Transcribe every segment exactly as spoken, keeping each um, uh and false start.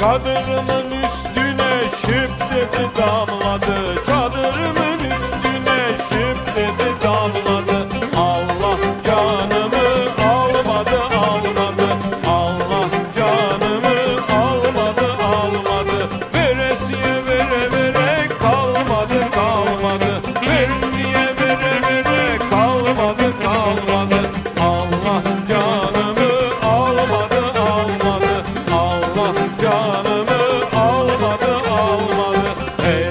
Çadırımın üstüne şıp dedi damladı. Çadırımın üstüne şıp dedi damladı. Allah canımı almadı almadı. Allah canımı almadı almadı. Veresiye vere vere kalmadı kalmadı. Veresiye vere vere kalmadı kalmadı. Allah canımı almadı almadı. Allah canımı almadı almadı. Hey,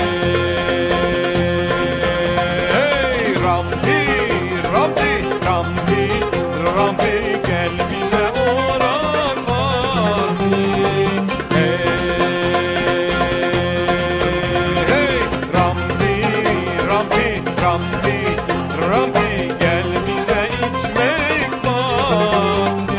hey Rampi, Rampi, Rampi, Rampi gel bize oran vakti. Hey, hey Rampi, Rampi, Rampi, Rampi gel bize içmek vakti.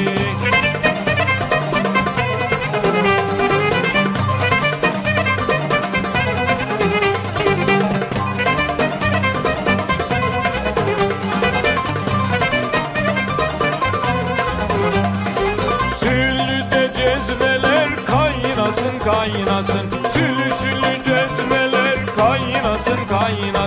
Süllüde cezveler kaynasın kaynasın. Süllü süllü cezveler kaynasın kaynasın.